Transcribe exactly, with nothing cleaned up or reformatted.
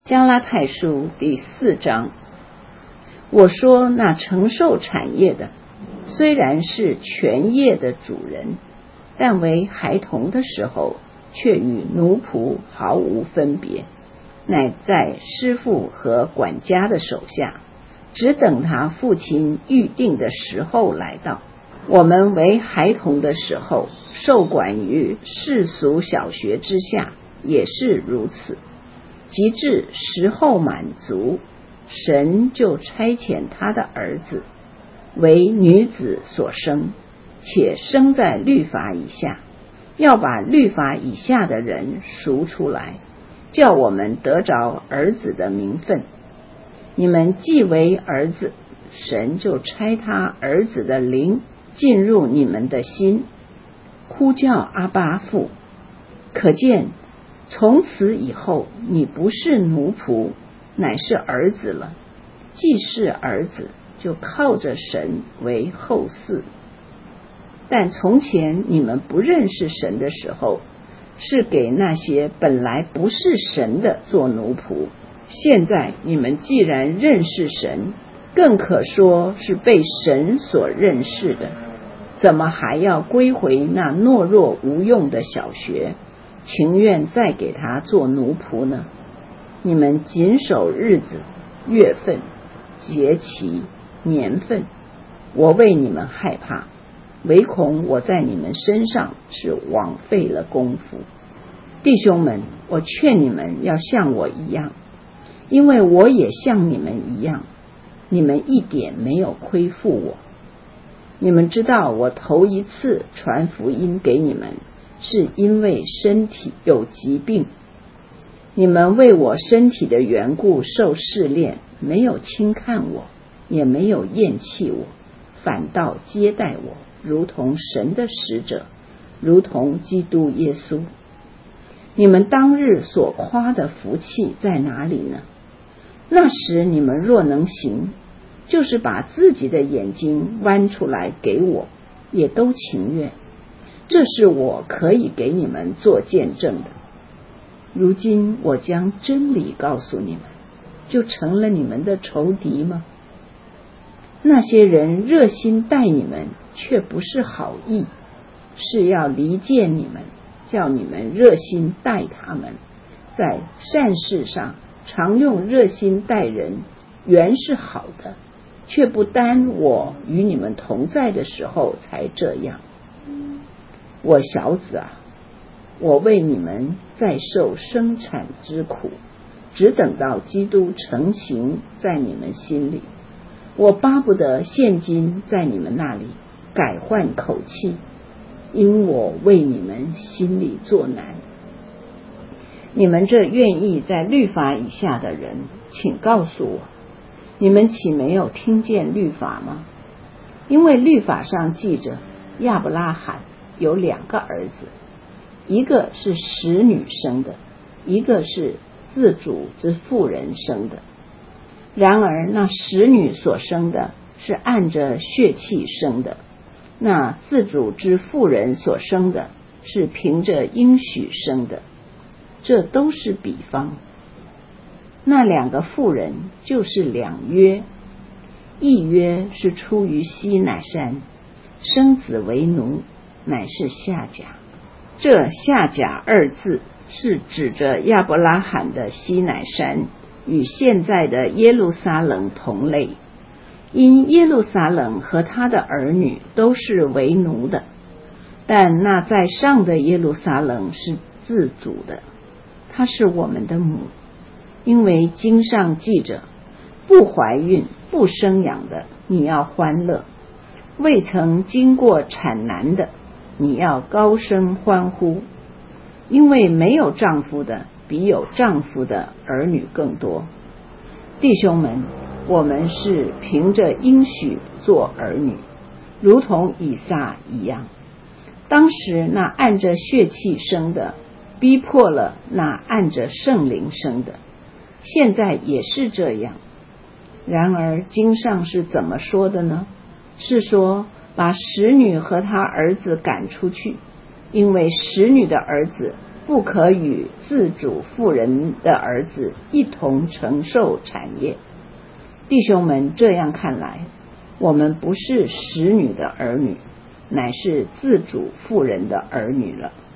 加拉太书第四章，我说那承受产业的，虽然是全业的主人，但为孩童的时候，却与奴仆毫无分别，乃在师傅和管家的手下，只等他父亲预定的时候来到。我们为孩童的时候，受管于世俗小学之下，也是如此。及至时候满足，神就差遣他的儿子，为女子所生，且生在律法以下，要把律法以下的人赎出来，叫我们得着儿子的名分。你们既为儿子，神就差他儿子的灵进入你们的心，呼叫阿爸父。可见从此以后，你不是奴仆，乃是儿子了。既是儿子，就靠着神为后嗣。但从前你们不认识神的时候，是给那些本来不是神的做奴仆。现在你们既然认识神，更可说是被神所认识的，怎么还要归回那懦弱无用的小学，情愿再给他做奴仆呢？你们谨守日子、月份、节期、年份，我为你们害怕，唯恐我在你们身上是枉费了功夫。弟兄们，我劝你们要像我一样，因为我也像你们一样，你们一点没有亏负我。你们知道我头一次传福音给你们，是因为身体有疾病，你们为我身体的缘故受试炼，没有轻看我，也没有厌弃我，反倒接待我，如同神的使者，如同基督耶稣。你们当日所夸的福气在哪里呢？那时你们若能行，就是把自己的眼睛剜出来给我，也都情愿。这是我可以给你们做见证的。如今我将真理告诉你们，就成了你们的仇敌吗？那些人热心待你们，却不是好意，是要离间你们，叫你们热心待他们。在善事上常用热心待人，原是好的，却不单我与你们同在的时候才这样。我小子啊，我为你们在受生产之苦，只等到基督成形在你们心里。我巴不得现今在你们那里改换口气，因我为你们心里作难。你们这愿意在律法以下的人，请告诉我，你们岂没有听见律法吗？因为律法上记着，亚伯拉罕有两个儿子，一个是使女生的，一个是自主之妇人生的。然而那使女所生的是按着血气生的，那自主之妇人所生的是凭着应许生的。这都是比方。那两个妇人就是两约，一约是出于西乃山，生子为奴，乃是夏甲。这夏甲二字是指着亚伯拉罕的西乃山，与现在的耶路撒冷同类，因耶路撒冷和他的儿女都是为奴的，但那在上的耶路撒冷是自主的，她是我们的母。因为经上记着，不怀孕不生养的，你要欢乐；未曾经过产难的，你要高声欢呼。因为没有丈夫的，比有丈夫的儿女更多。弟兄们，我们是凭着应许做儿女，如同以撒一样。当时那按着血气生的，逼迫了那按着圣灵生的，现在也是这样。然而经上是怎么说的呢？是说把使女和她儿子赶出去，因为使女的儿子不可与自主妇人的儿子一同承受产业。弟兄们，这样看来，我们不是使女的儿女，乃是自主妇人的儿女了。